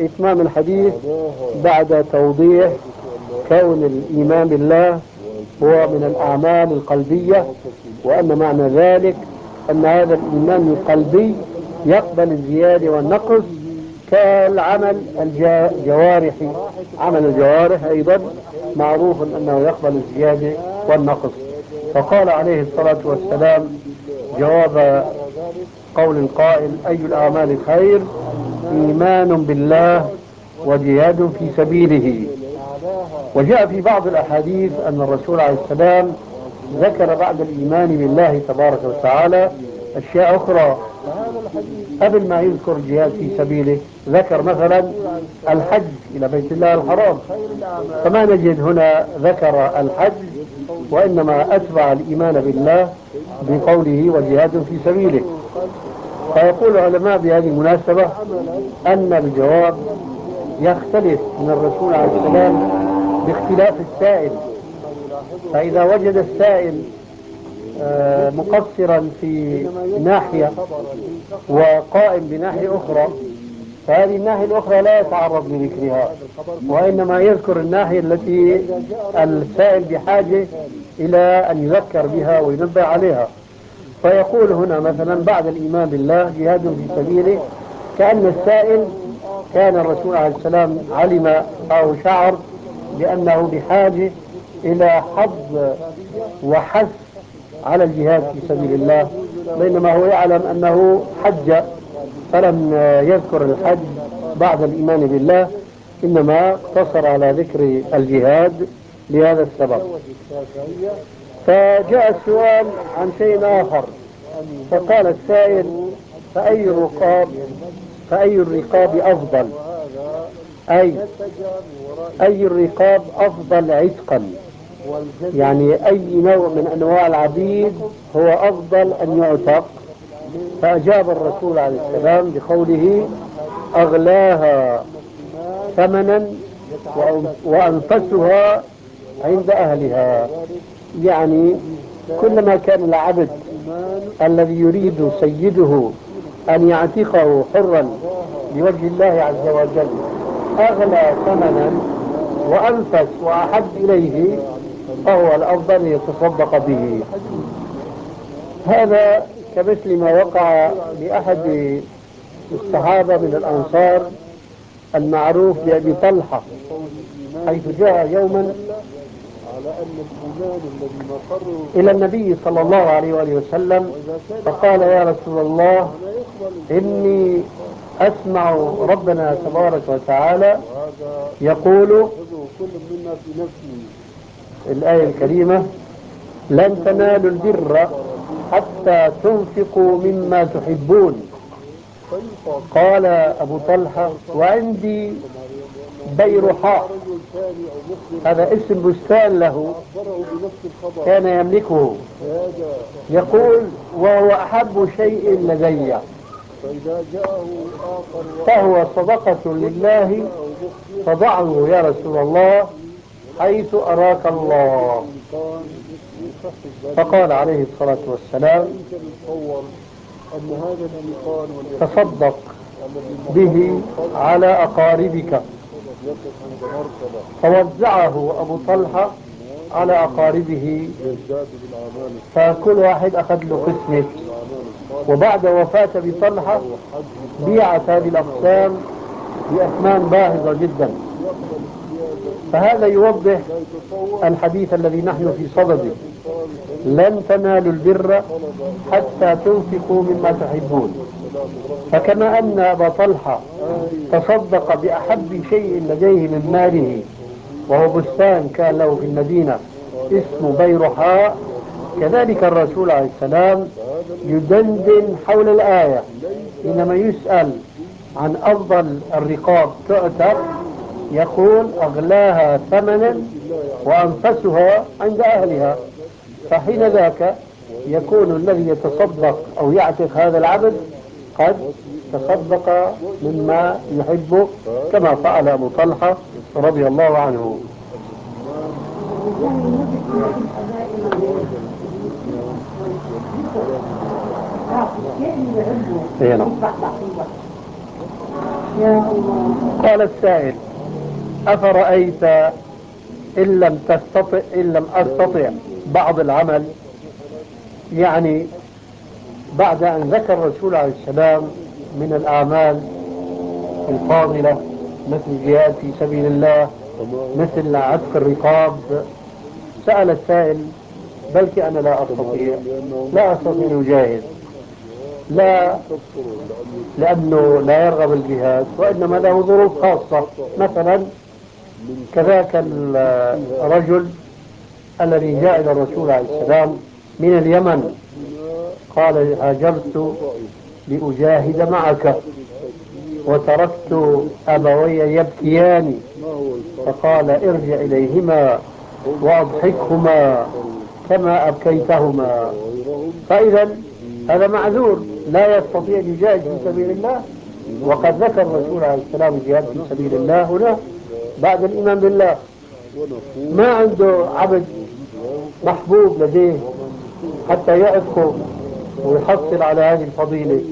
إتمام الحديث بعد توضيح كون الإيمان بالله هو من الأعمال القلبية، وأن معنى ذلك أن هذا الإيمان القلبي يقبل الزيادة والنقص كالعمل الجوارحي. عمل الجوارح أيضا معروف أنه يقبل الزيادة والنقص. فقال عليه الصلاة والسلام جواب قول القائل: أي الأعمال خير؟ إيمان بالله وجهاد في سبيله. وجاء في بعض الأحاديث أن الرسول عليه السلام ذكر بعد الإيمان بالله تبارك وتعالى أشياء أخرى. قبل ما يذكر الجهاد في سبيله ذكر مثلا الحج إلى بيت الله الحرام، فما نجد هنا ذكر الحج، وإنما أتبع الإيمان بالله بقوله وجهاد في سبيله. فيقول العلماء بهذه المناسبة أن الجواب يختلف من الرسول عليه السلام باختلاف السائل. فإذا وجد السائل مقصرا في ناحية وقائم بناحية أخرى، فهذه الناحية الأخرى لا يتعرض لذكرها، وإنما يذكر الناحية التي السائل بحاجة إلى أن يذكر بها وينبه عليها. فيقول هنا مثلا بعد الإيمان بالله جهاد في سبيله، كأن السائل كان الرسول عليه السلام علم أو شعر بأنه بحاجة إلى حظ وحث على الجهاد في سبيل الله، بينما هو يعلم أنه حج فلم يذكر الحج بعد الإيمان بالله، إنما اقتصر على ذكر الجهاد لهذا السبب. فجاء السؤال عن شيء آخر، فقال السائل: فأي الرقاب أفضل؟ أي الرقاب أفضل عتقا؟ يعني أي نوع من أنواع العبيد هو أفضل أن يعتق؟ فأجاب الرسول عليه السلام بقوله: أغلاها ثمنا وأنفسها عند أهلها. يعني كلما كان العبد الذي يريد سيده أن يعتقه حرا لوجه الله عز وجل أغلى ثمنا وأنفس وأحب إليه، فهو الأفضل يتصدق به. هذا كمثل ما وقع لأحد الصحابة من الأنصار المعروف بأبي طلحة، حيث جاء يوما إلى النبي صلى الله عليه وآله وسلم فقال: يا رسول الله، إني أسمع ربنا تبارك وتعالى يقول الآية الكريمة: لن تنالوا البر حتى تنفقوا مما تحبون. قال أبو طلحة: وعندي بيرحاء، هذا اسم بستان له كان يملكه، يقول: وهو أحب شيء لدي، فهو صدقة لله، فضعه يا رسول الله حيث أراك الله. فقال عليه الصلاة والسلام: تصدق به على أقاربك. فوزعه أبو طلحة على أقاربه، فكل واحد أخذ له قسمه. وبعد وفاة أبي طلحة بيعت هذه الأقسام بأثمان باهظة جدا. فهذا يوضح الحديث الذي نحن في صدده: لن تنالوا البر حتى تنفقوا مما تحبون. فكما أن أبا طلحة تصدق بأحب شيء لديه من ماله، وهو بستان كان له في المدينة اسمه بيرحاء، كذلك الرسول عليه السلام يدندن حول الآية حينما يسأل عن أفضل الرقاب تعتق، يقول: أغلاها ثمنا وأنفسها عند أهلها. فحين ذاك يكون الذي يتصدق أو يعتق هذا العبد قد تصدق مما يحبه، كما فعل أبو طلحة رضي الله عنه. يا الله. قال السائل: أفرأيت إن لم أستطع بعض العمل؟ يعني بعد أن ذكر الرسول عليه السلام من الأعمال الفاضلة مثل الجهاد في سبيل الله، مثل عتق الرقاب، سأل السائل: بلك أنا لا أستطيع أن أجاهد، لا لأنه لا يرغب الجهاد، وإنما له ظروف خاصة. مثلا كذاك الرجل الذي جاء إلى الرسول عليه السلام من اليمن قال: هاجرت لأجاهد معك وتركت أبوي يبكيان، فقال: ارجع إليهما وأضحكهما كما أبكيتهما. فإذا هذا معذور، لا يستطيع أن يجاهد في سبيل الله، وقد ذكر الرسول عليه السلام الجهاد في سبيل الله هنا بعد الإيمان بالله. ما عنده عبد محبوب لديه حتى يعتقه ويحصل على هذه الفضيلة،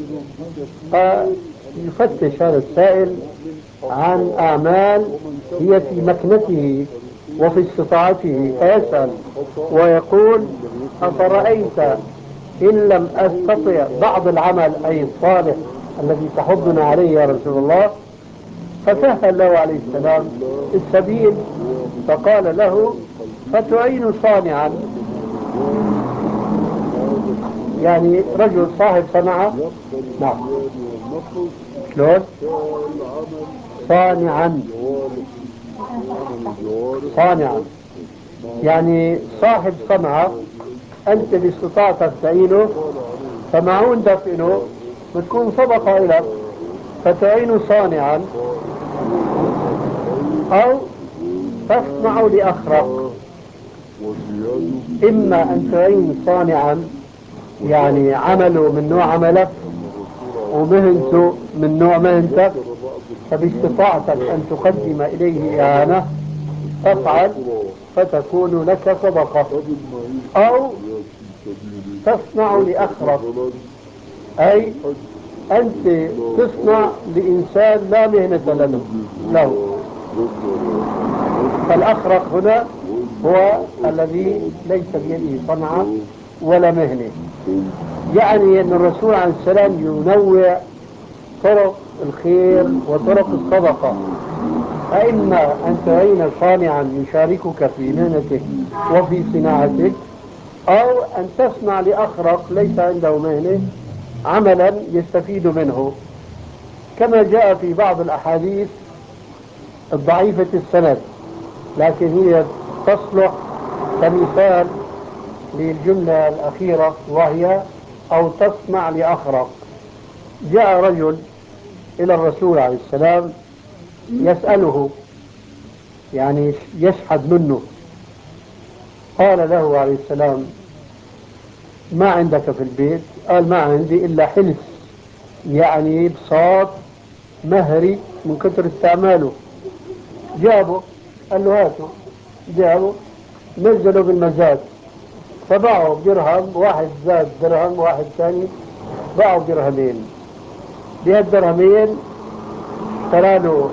فيفتش هذا السائل عن أعمال هي في مكنته وفي استطاعته، فيسأل ويقول: أفرأيت إن لم أستطع بعض العمل، أي الصالح الذي تحضنا عليه يا رسول الله؟ فسهل له عليه السلام السبيل، فقال له: فتعين صانعا. يعني رجل صاحب صنعة. نعم. شلون؟ صانعا. صانعا يعني صاحب صنعة، أنت باستطاعتك تعينه، فمعون دفنه بتكون صدقة لك، فتعين صانعا أو تصنع لأخرق. إما أن تعين صانعا يعني عمله من نوع عملك ومهنته من نوع مهنتك، فباستطاعتك أن تقدم إليه إعانة تفعل فتكون لك صدقة، أو تصنع لأخرق، أي أنت تصنع لإنسان لا مهنة له. فالأخرق هنا هو الذي ليس بيده صنعة ولا مهنة. يعني أن الرسول عليه السلام ينوع طرق الخير وطرق الصدقة، فإما أن تعين صانعا يشاركك في مهنتك وفي صناعتك، أو أن تصنع لأخرق ليس عنده مهنة عملا يستفيد منه، كما جاء في بعض الأحاديث الضعيفة السند، لكن هي تصلح كمثال للجملة الأخيرة، وهي أو تصنع لأخرق. جاء رجل إلى الرسول عليه السلام يسأله، يعني يشحد منه. قال له عليه السلام: ما عندك في البيت؟ قال: ما عندي إلا حلس، يعني بساط مهري من كثر استعماله. جابه، قال له هاته، جابه نزلوا بالمزاد، فباعوا بدرهم واحد، زاد درهم واحد ثاني، باعوا درهمين. بهالدرهمين اشترى له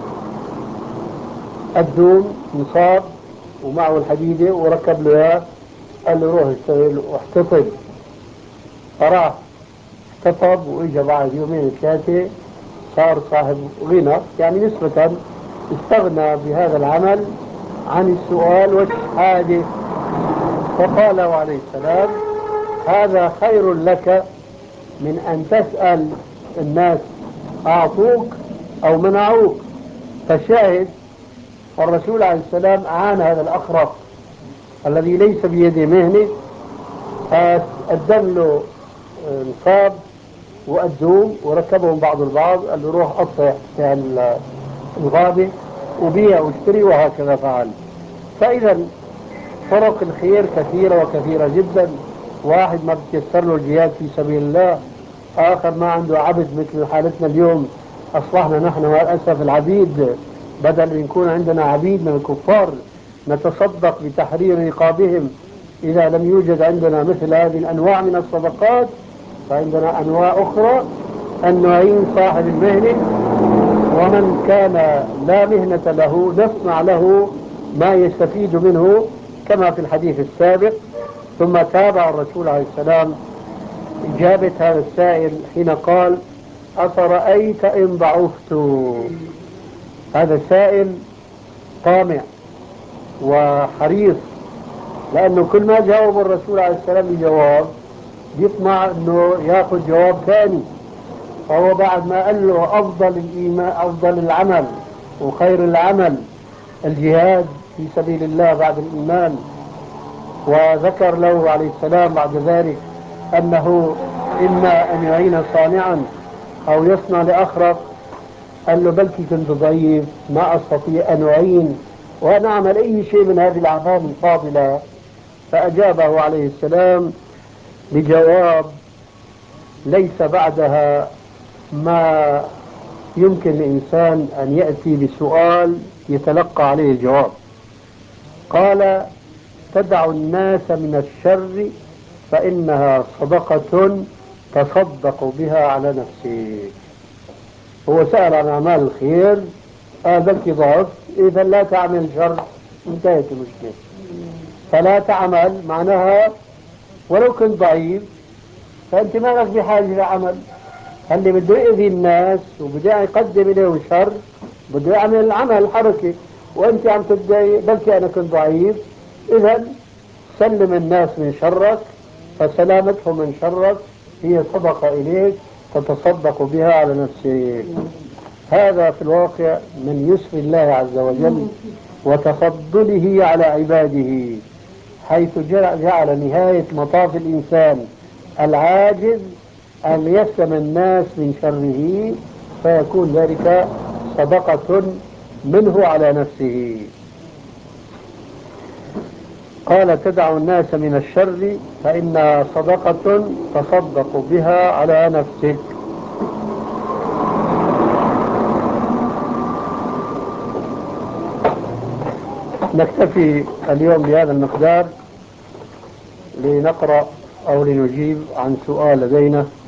الدوم نصاب ومعه الحديدة وركب له اياه، قال له روح اشتغل واحتطب. فراح احتطب واجا بعد يومين ثلاثة صار صاحب غنى، يعني نسبة استغنى بهذا العمل عن السؤال والشهادة. فقال له عليه السلام: هذا خير لك من أن تسأل الناس أعطوك أو منعوك. فالشاهد الرسول عليه السلام أعان هذا الأخرق الذي ليس بيده مهنة، قدم له نصاب وأدوم وركبهم بعض البعض، قال له روح قطع في الغابة وبيع واشتري، وهكذا فعل. فإذا طرق الخير كثيرة وكثيرة جدا. واحد ما بتيسر له الجهاد في سبيل الله، آخر ما عنده عبد مثل حالتنا اليوم، أصبحنا نحن للأسف العبيد، بدل أن يكون عندنا عبيد من الكفار نتصدق بتحرير رقابهم. إذا لم يوجد عندنا مثل هذه الأنواع من الصدقات، فعندنا أنواع أخرى، أن نعين صاحب المهنة ومن كان لا مهنة له نصنع له ما يستفيد منه كما في الحديث السابق. ثم تابع الرسول عليه السلام إجابة هذا السائل حين قال: أفرأيت إن ضعفت. هذا السائل طامع وحريص، لأنه كل ما جاوب الرسول عليه السلام بجواب يطمع أنه يأخذ جواب ثاني. فهو بعد ما قال له أفضل الإيمان أفضل العمل وخير العمل الجهاد في سبيل الله بعد الإيمان، وذكر له عليه السلام بعد ذلك أنه إما أن يعين صانعا أو يصنع لأخرق، قال له: بلكي كنت ضعيف ما أستطيع أن أعين وأنا أعمل أي شيء من هذه الأعمال الفاضلة. فأجابه عليه السلام بجواب ليس بعدها ما يمكن الإنسان أن يأتي بسؤال يتلقى عليه الجواب. قال: تدع الناس من الشر فإنها صدقة تصدق بها على نفسك. هو سأل عن أعمال الخير، قال: بلكي ضعف، إذا لا تعمل شر، انتهت المشكلة. فلا تعمل معناها ولو كنت ضعيف فأنت ما لك بحاجة لعمل. اللي بده يؤذي الناس وبده يقدم إليه شر بده يعمل العمل الحركة، وأنت عم تتضايق بلكي أنا كنت ضعيف. إذا سلم الناس من شرك، فسلامتهم من شرك هي صدقة إليك تتصدق بها على نفسك. هذا في الواقع من يسر الله عز وجل وتفضله على عباده، حيث جعل نهاية مطاف الإنسان العاجز أن يسلم الناس من شره، فيكون ذلك صدقة منه على نفسه. قال: تدع الناس من الشر فإنها صدقة تصدق بها على نفسك. نكتفي اليوم بهذا المقدار لنقرأ أو لنجيب عن سؤال لدينا.